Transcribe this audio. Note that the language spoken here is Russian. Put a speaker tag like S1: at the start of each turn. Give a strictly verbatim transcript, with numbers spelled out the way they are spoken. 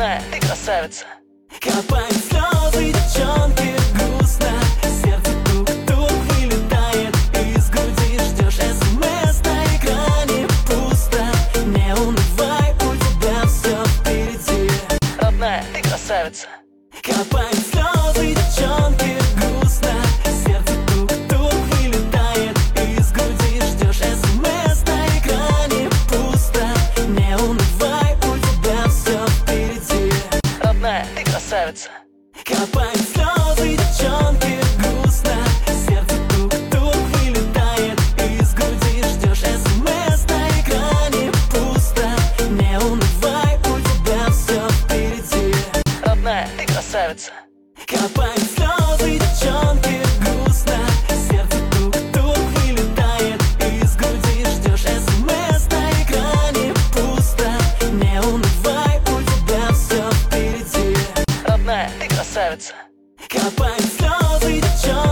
S1: Родная, ты красавица.
S2: Капают слезы, девчонки, грустно. Сердце тук-тук вылетает из груди. Ждешь смс, на экране пусто. Не унывай, у тебя все впереди.
S1: Родная, ты красавица.
S2: Капают слезы, девчонки, грустно. Сердце тук-тук вылетает из груди. Ждешь смс, на экране пусто. Не унывай, у тебя все впереди.
S1: Родная, ты красавица.
S2: Капают слезы, девчонки, грустно. Сердце тук-тук вылетает из груди. Ждешь смс, на экране пусто. Не унывай, у тебя все впереди. Родная, ты красавица.
S1: Родная, ты красавица.
S2: Капают слезы, девчонки, грустно. Сердце тук-тук вылетает из груди. Ждешь смс, на экране пусто. Не унывай, у тебя все впереди.
S1: Родная, ты красавица.
S2: Капают слезы, девчонки, грустно. Сердце тук-тук вылетает из груди. Ждешь смс, на экране пусто. Не унывай, у тебя все впереди.
S1: Родная, ты красавица.
S2: Капают слезы, девчонки.